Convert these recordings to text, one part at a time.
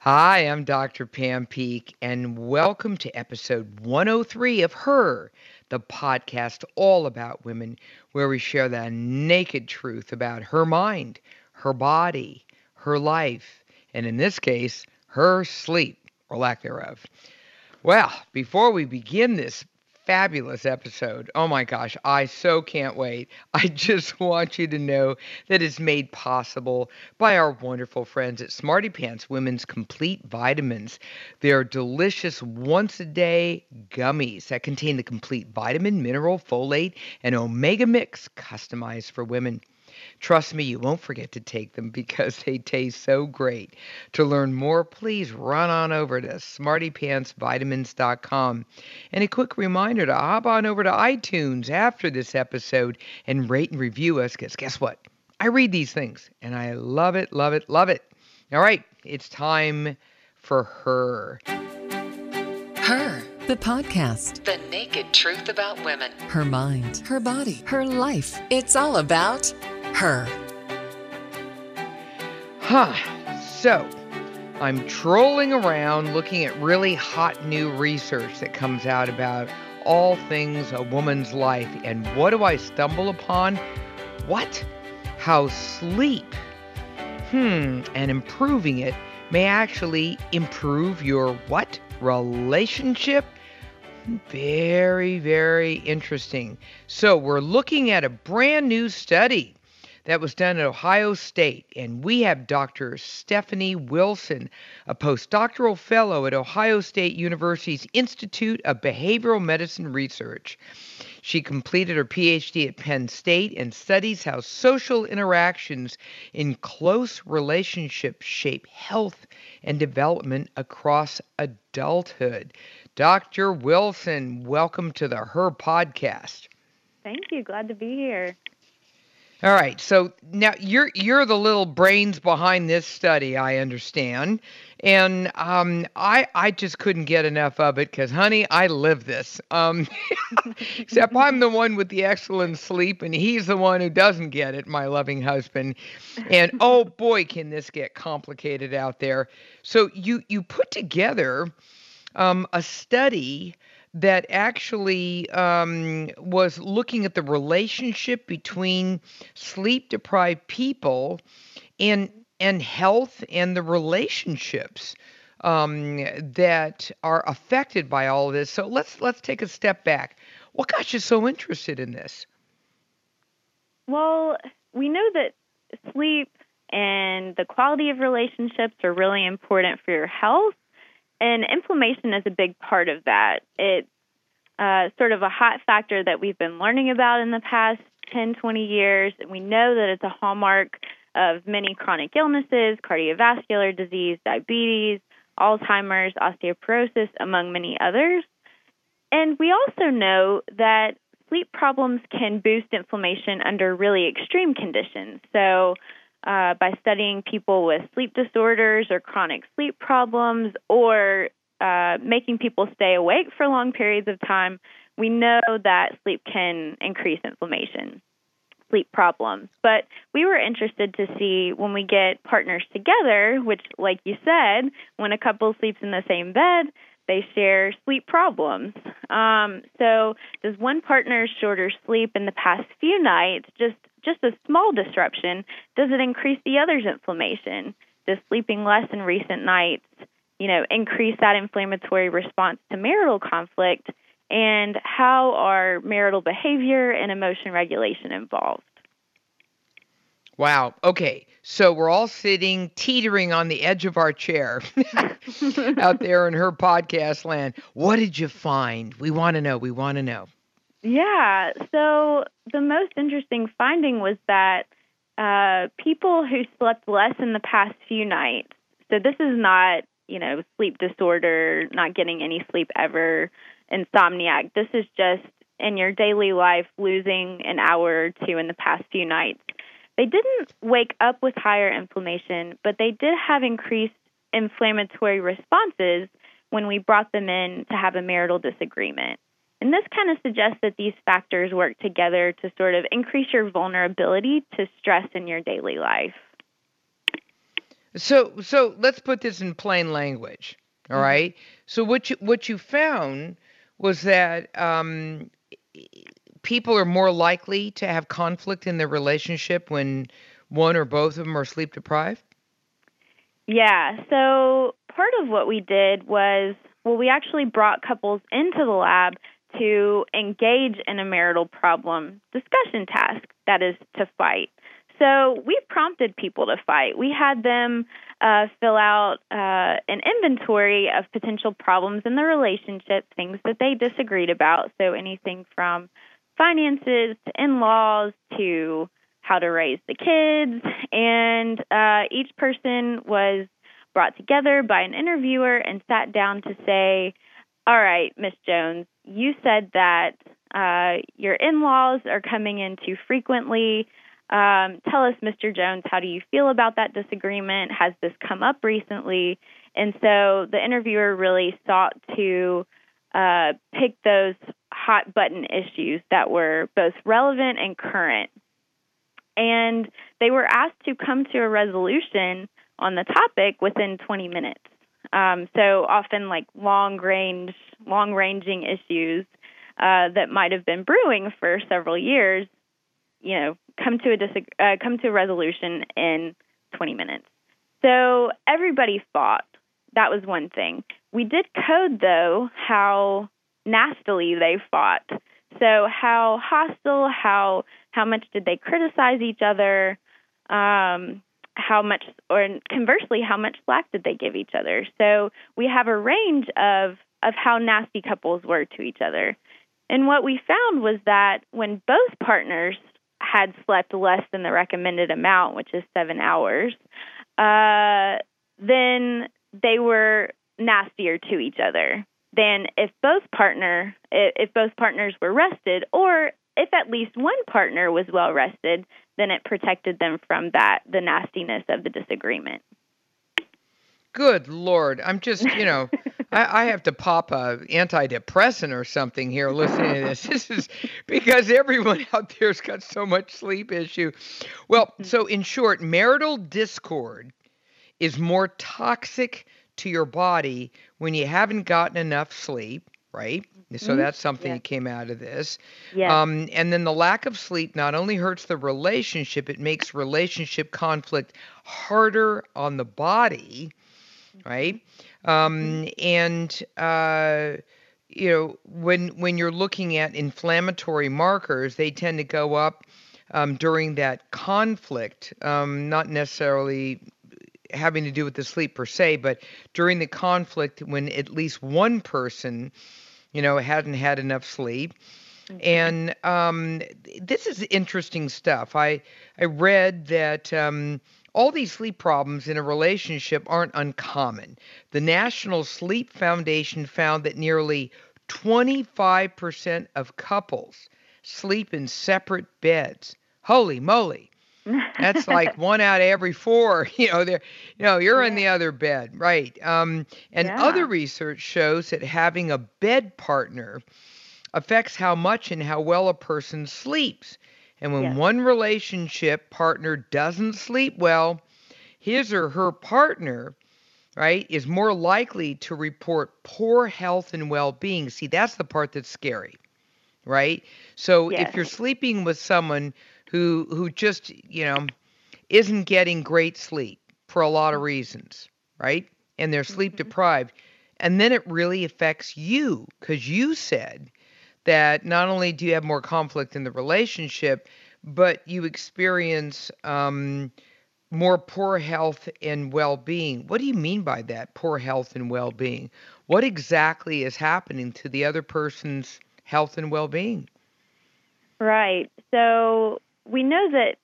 Hi, I'm Dr. Pam Peak, and welcome to episode 103 of Her, the podcast all about women, where we share the naked truth about her mind, her body, her life, and in this case, her sleep, or lack thereof. Well, before we begin this fabulous episode, oh my gosh, I so can't wait. I just want you to know that it's made possible by our wonderful friends at Smarty Pants Women's Complete Vitamins. They're delicious once a day gummies that contain the complete vitamin, mineral, folate, and omega mix customized for women. Trust me, you won't forget to take them because they taste so great. To learn more, please run on over to smartypantsvitamins.com. And a quick reminder to hop on over to iTunes after this episode and rate and review us because guess what? I read these things and I love it, love it, love it. All right, it's time for her. Her, the podcast. The naked truth about women. Her mind, her body, her life. It's all about her. So, I'm trolling around looking at really hot new research that comes out about all things a woman's life. And what do I stumble upon? What? How sleep, and improving it may actually improve your what? Relationship? Very, very interesting. So we're looking at a brand new study that was done at Ohio State, and we have Dr. Stephanie Wilson, a postdoctoral fellow at Ohio State University's Institute of Behavioral Medicine Research. She completed her PhD at Penn State and studies how social interactions in close relationships shape health and development across adulthood. Dr. Wilson, welcome to the Her podcast. Thank you. Glad to be here. All right. So now you're the little brains behind this study, I understand, and I just couldn't get enough of it because, honey, I live this. Except I'm the one with the excellent sleep, and he's the one who doesn't get it, my loving husband. And oh boy, can this get complicated out there. So you put together a study that actually was looking at the relationship between sleep deprived people and health and the relationships that are affected by all of this. So let's take a step back. What got you so interested in this? Well, we know that sleep and the quality of relationships are really important for your health, and inflammation is a big part of that. It's sort of a hot factor that we've been learning about in the past 10, 20 years. We know that it's a hallmark of many chronic illnesses, cardiovascular disease, diabetes, Alzheimer's, osteoporosis, among many others. And we also know that sleep problems can boost inflammation under really extreme conditions. So by studying people with sleep disorders or chronic sleep problems or making people stay awake for long periods of time, we know that sleep can increase inflammation, sleep problems. But we were interested to see when we get partners together, which, like you said, when a couple sleeps in the same bed, they share sleep problems. So does one partner's shorter sleep in the past few nights, just a small disruption, does it increase the other's inflammation? Does sleeping less in recent nights, increase that inflammatory response to marital conflict? And how are marital behavior and emotion regulation involved? Wow. Okay. So we're all sitting teetering on the edge of our chair out there in her podcast land. What did you find? We want to know. We want to know. Yeah. So the most interesting finding was that people who slept less in the past few nights, so this is not, sleep disorder, not getting any sleep ever, insomniac. This is just in your daily life, losing an hour or two in the past few nights. They didn't wake up with higher inflammation, but they did have increased inflammatory responses when we brought them in to have a marital disagreement. And this kind of suggests that these factors work together to sort of increase your vulnerability to stress in your daily life. So let's put this in plain language. All Mm-hmm. right. So what you found was that people are more likely to have conflict in their relationship when one or both of them are sleep deprived. Yeah, so part of what we did was, well, we actually brought couples into the lab to engage in a marital problem discussion task, that is, to fight. So we prompted people to fight. We had them fill out an inventory of potential problems in the relationship, things that they disagreed about. So anything from finances to in-laws to how to raise the kids. And each person was brought together by an interviewer and sat down to say, all right, Miss Jones, you said that your in-laws are coming in too frequently. Tell us, Mr. Jones, how do you feel about that disagreement? Has this come up recently? And so the interviewer really sought to pick those hot button issues that were both relevant and current. And they were asked to come to a resolution on the topic within 20 minutes. So often like long-ranging issues that might have been brewing for several years, come to a resolution in 20 minutes. So everybody fought. That was one thing. We did code, though, how nastily they fought. So how hostile, how much did they criticize each other, how much, or conversely, how much slack did they give each other? So we have a range of how nasty couples were to each other. And what we found was that when both partners had slept less than the recommended amount, which is 7 hours, then they were nastier to each other than if both partners were rested, or if at least one partner was well rested, then it protected them from the nastiness of the disagreement. Good Lord. I'm just, I have to pop a antidepressant or something here listening to this. This is because everyone out there's got so much sleep issue. Well, so in short, marital discord is more toxic to your body when you haven't gotten enough sleep, right? So that's something that came out of this. Yes. And then the lack of sleep not only hurts the relationship, it makes relationship conflict harder on the body, right? And when you're looking at inflammatory markers, they tend to go up during that conflict, not necessarily having to do with the sleep per se, but during the conflict when at least one person, hadn't had enough sleep. And this is interesting stuff. I read that all these sleep problems in a relationship aren't uncommon. The National Sleep Foundation found that nearly 25% of couples sleep in separate beds. Holy moly. That's like 1 out of every 4, you're in the other bed, right? And other research shows that having a bed partner affects how much and how well a person sleeps. And when one relationship partner doesn't sleep well, his or her partner, right, is more likely to report poor health and well-being. See, that's the part that's scary, right? So if you're sleeping with someone who just, isn't getting great sleep for a lot of reasons, right? And they're sleep deprived, and then it really affects you because you said that not only do you have more conflict in the relationship, but you experience more poor health and well-being. What do you mean by that, poor health and well-being? What exactly is happening to the other person's health and well-being? Right. So we know that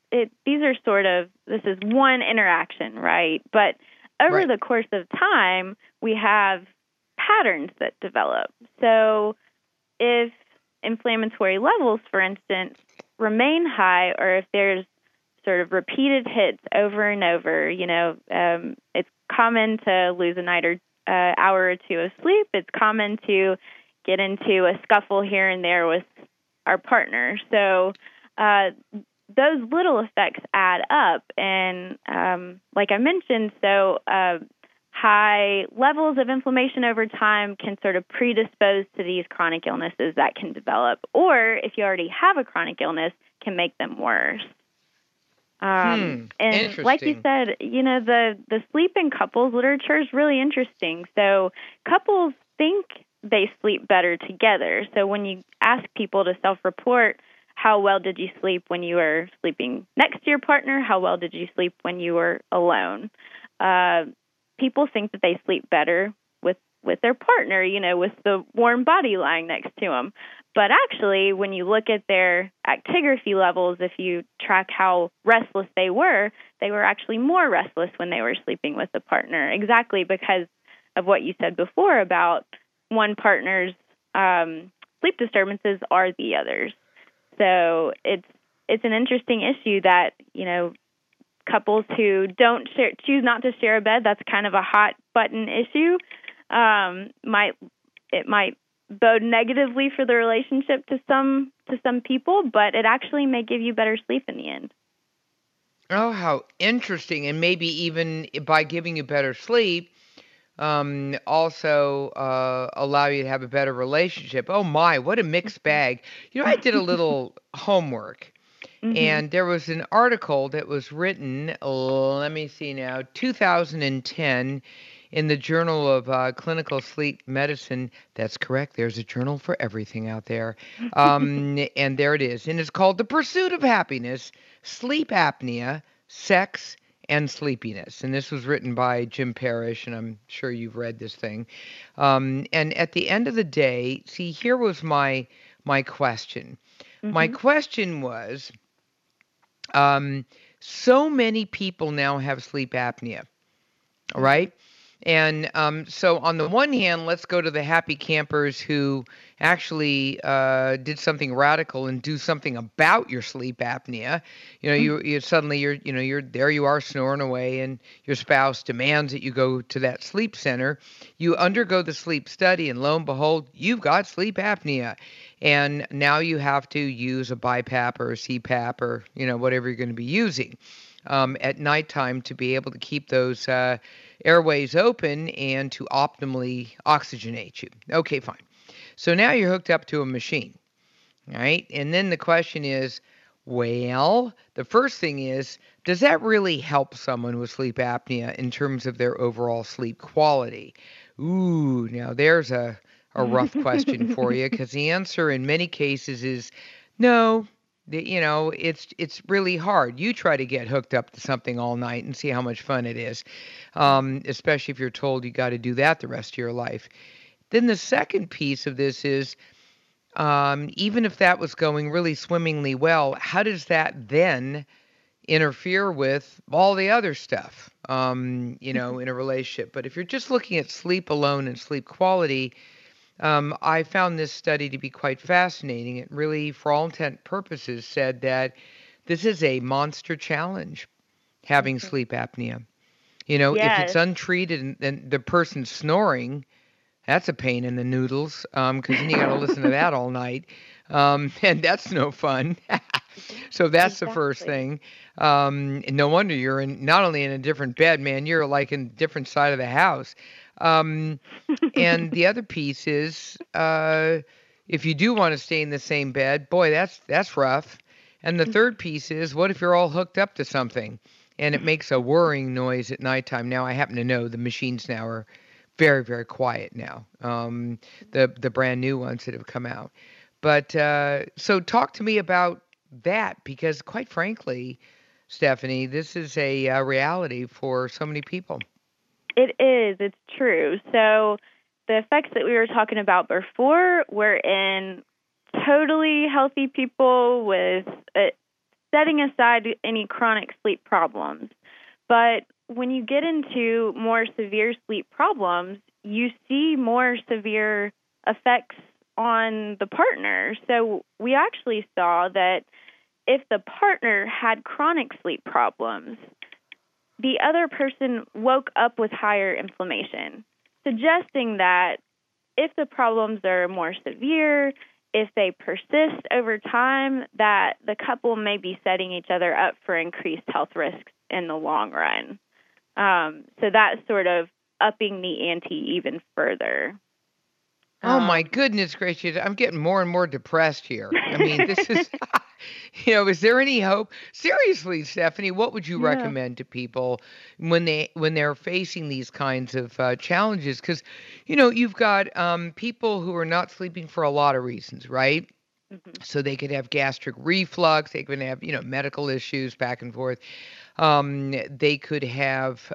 this is one interaction, right? But over the course of time, we have patterns that develop. So if inflammatory levels, for instance, remain high, or if there's sort of repeated hits over and over, it's common to lose a night or hour or two of sleep. It's common to get into a scuffle here and there with our partner. So those little effects add up. And like I mentioned, high levels of inflammation over time can sort of predispose to these chronic illnesses that can develop, or if you already have a chronic illness, can make them worse. And like you said, the sleep in couples literature is really interesting. So couples think they sleep better together. So when you ask people to self-report, how well did you sleep when you were sleeping next to your partner? How well did you sleep when you were alone? People think that they sleep better with their partner, with the warm body lying next to them. But actually, when you look at their actigraphy levels, if you track how restless they were actually more restless when they were sleeping with a partner, exactly because of what you said before about one partner's sleep disturbances are the others. So it's an interesting issue that, couples who choose not to share a bed, that's kind of a hot button issue, might bode negatively for the relationship to some people, but it actually may give you better sleep in the end. Oh, how interesting. And maybe even by giving you better sleep, also allow you to have a better relationship. Oh my, what a mixed bag. I did a little homework. Mm-hmm. And there was an article that was written, let me see now, 2010 in the Journal of Clinical Sleep Medicine. That's correct. There's a journal for everything out there. And there it is. And it's called The Pursuit of Happiness, Sleep Apnea, Sex, and Sleepiness. And this was written by Jim Parrish, and I'm sure you've read this thing. And at the end of the day, see, here was my question. Mm-hmm. My question was, so many people now have sleep apnea, right? And so on the one hand, let's go to the happy campers who actually did something radical and do something about your sleep apnea. You suddenly you're there, you are snoring away, and your spouse demands that you go to that sleep center. You undergo the sleep study, and lo and behold, you've got sleep apnea. And now you have to use a BiPAP or a CPAP or, whatever you're going to be using at nighttime to be able to keep those airways open and to optimally oxygenate you. Okay, fine. So now you're hooked up to a machine, right? And then the question is, well, the first thing is, does that really help someone with sleep apnea in terms of their overall sleep quality? Ooh, now there's a rough question for you, because the answer in many cases is no. It's really hard. You try to get hooked up to something all night and see how much fun it is, especially if you're told you got to do that the rest of your life. Then the second piece of this is, even if that was going really swimmingly well, how does that then interfere with all the other stuff, in a relationship? But if you're just looking at sleep alone and sleep quality, I found this study to be quite fascinating. It really, for all intent and purposes, said that this is a monster challenge, having sleep apnea. Yes. If it's untreated and the person's snoring, that's a pain in the noodles, because then you got to listen to that all night, and that's no fun. So that's the first thing. And no wonder you're not only in a different bed, man, you're like in a different side of the house. And the other piece is, if you do want to stay in the same bed, boy, that's rough. And the third piece is, what if you're all hooked up to something and it makes a whirring noise at nighttime? Now, I happen to know the machines now are very, very quiet now, the brand new ones that have come out. But so talk to me about that, because quite frankly, Stephanie, this is a reality for so many people. It is. It's true. So the effects that we were talking about before were in totally healthy people with setting aside any chronic sleep problems. But when you get into more severe sleep problems, you see more severe effects on the partner. So we actually saw that if the partner had chronic sleep problems, the other person woke up with higher inflammation, suggesting that if the problems are more severe if they persist over time, that the couple may be setting each other up for increased health risks in the long run. So that's sort of upping the ante even further. Oh, my goodness gracious. I'm getting more and more depressed here. I mean, this is, is there any hope? Seriously, Stephanie, what would you recommend to people when they're facing these kinds of challenges? Because, you've got people who are not sleeping for a lot of reasons, right? Mm-hmm. So they could have gastric reflux. They could have, medical issues back and forth. They could have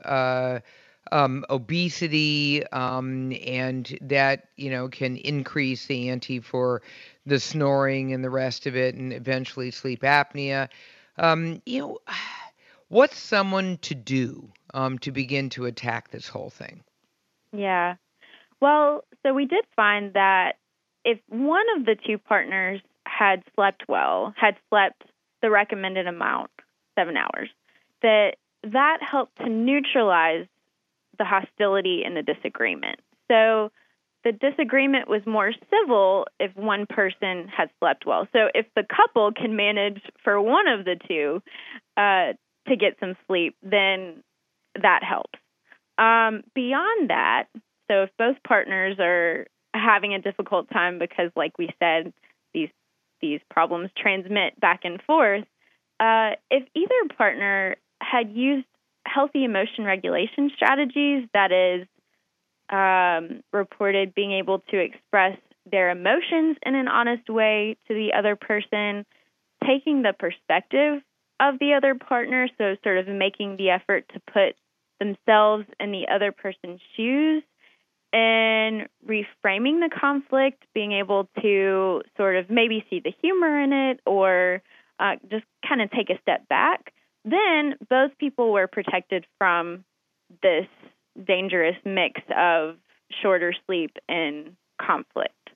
obesity, and that, can increase the ante for the snoring and the rest of it, and eventually sleep apnea. You know, what's someone to do to begin to attack this whole thing? Yeah. Well, so we did find that if one of the two partners had slept the recommended amount, 7 hours, that helped to neutralize the hostility and the disagreement. So the disagreement was more civil if one person had slept well. So if the couple can manage for one of the two to get some sleep, then that helps. Beyond that, so if both partners are having a difficult time because, like we said, these problems transmit back and forth, if either partner had used healthy emotion regulation strategies, that is, reported being able to express their emotions in an honest way to the other person, taking the perspective of the other partner, so sort of making the effort to put themselves in the other person's shoes, and reframing the conflict, being able to sort of maybe see the humor in it or just kind of take a step back, then both people were protected from this dangerous mix of shorter sleep and conflict.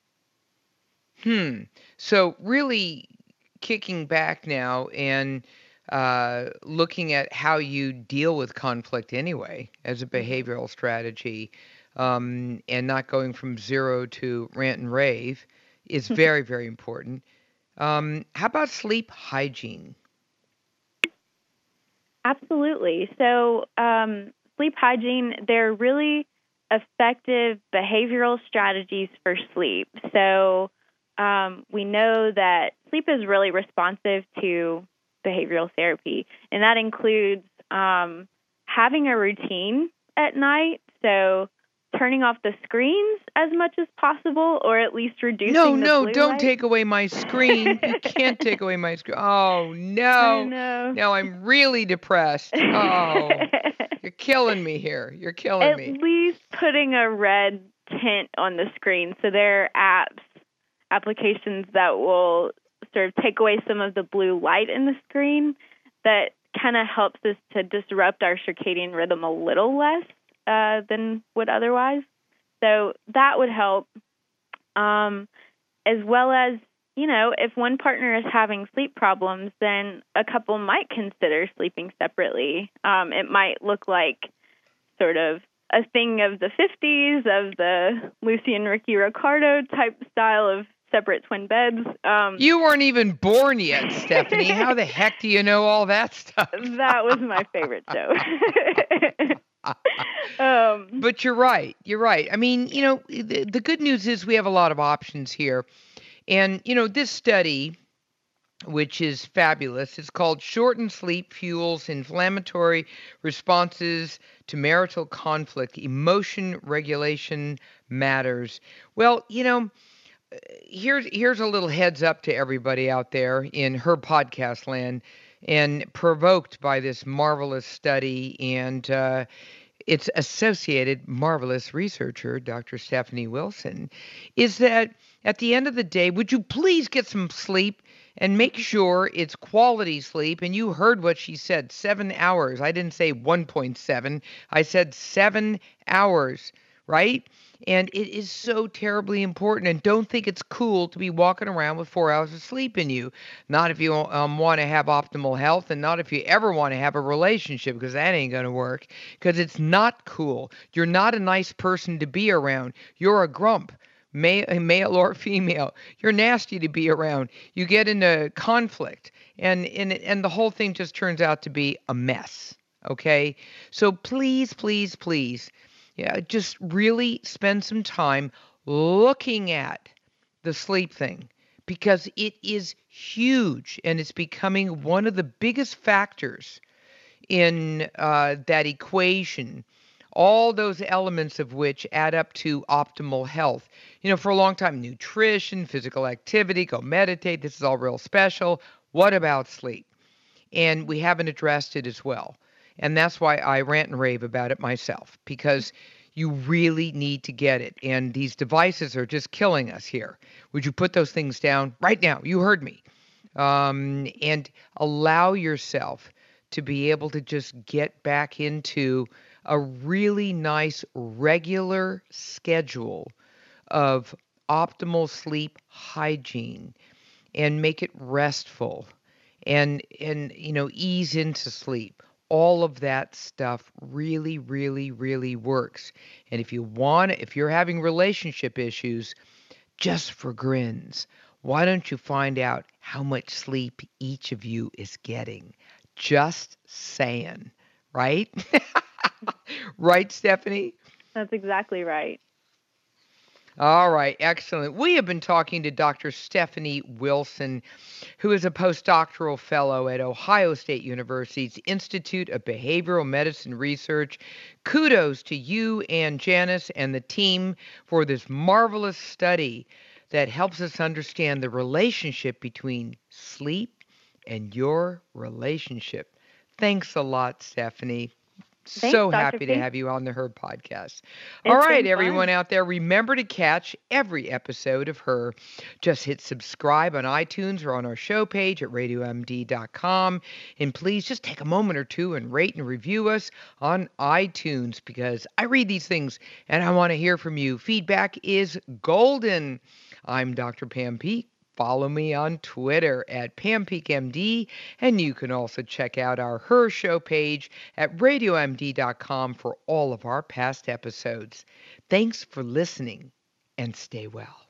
So really kicking back now and looking at how you deal with conflict anyway as a behavioral strategy, and not going from zero to rant and rave is very, very important. How about sleep hygiene? Absolutely. So sleep hygiene, they're really effective behavioral strategies for sleep. So we know that sleep is really responsive to behavioral therapy, and that includes having a routine at night. So turning off the screens as much as possible, or at least reducing the blue don't light. take away my screen. You can't take away my screen. Oh, no. I know. Now I'm really depressed. Oh, you're killing me here. You're killing me. At least putting a red tint on the screen. So there are applications that will sort of take away some of the blue light in the screen that kind of helps us to disrupt our circadian rhythm a little less than would otherwise. So that would help. As well as, if one partner is having sleep problems, then a couple might consider sleeping separately. It might look like sort of a thing of the 50s, of the Lucy and Ricky Ricardo type style of separate twin beds. You weren't even born yet, Stephanie. How the heck do you know all that stuff? That was my favorite show. But you're right. You're right. I mean, the good news is we have a lot of options here. And, this study, which is fabulous, it's called Shortened Sleep Fuels Inflammatory Responses to Marital Conflict. Emotion Regulation Matters. Well, here's a little heads up to everybody out there in her podcast land, and provoked by this marvelous study and its associated marvelous researcher, Dr. Stephanie Wilson, is that at the end of the day, would you please get some sleep and make sure it's quality sleep? And you heard what she said, 7 hours. I didn't say 1.7. I said 7 hours, right? And it is so terribly important. And don't think it's cool to be walking around with 4 hours of sleep in you. Not if you want to have optimal health, and not if you ever want to have a relationship, because that ain't going to work. Because it's not cool. You're not a nice person to be around. You're a grump. male or female. You're nasty to be around. You get into conflict, and the whole thing just turns out to be a mess. Okay, so please, please, please, yeah, just really spend some time looking at the sleep thing because it is huge and it's becoming one of the biggest factors in that equation, all those elements of which add up to optimal health. For a long time, nutrition, physical activity, go meditate, this is all real special. What about sleep? And we haven't addressed it as well. And that's why I rant and rave about it myself, because you really need to get it. And these devices are just killing us here. Would you put those things down right now? You heard me. And allow yourself to be able to just get back into a really nice regular schedule of optimal sleep hygiene and make it restful and ease into sleep. All of that stuff really, really, really works. And if you're having relationship issues, just for grins, why don't you find out how much sleep each of you is getting? Just saying, right? Right, Stephanie? That's exactly right. All right, excellent. We have been talking to Dr. Stephanie Wilson, who is a postdoctoral fellow at Ohio State University's Institute of Behavioral Medicine Research. Kudos to you and Janice and the team for this marvelous study that helps us understand the relationship between sleep and your relationship. Thanks a lot, Stephanie. Thanks, So Dr. happy P. to have you on the Her podcast. All It's right, been everyone fun. out there, remember to catch every episode of Her. Just hit subscribe on iTunes or on our show page at radiomd.com. And please just take a moment or two and rate and review us on iTunes because I read these things and I want to hear from you. Feedback is golden. I'm Dr. Pam Peak. Follow me on Twitter at PamPeakMD, and you can also check out our Her Show page at RadioMD.com for all of our past episodes. Thanks for listening, and stay well.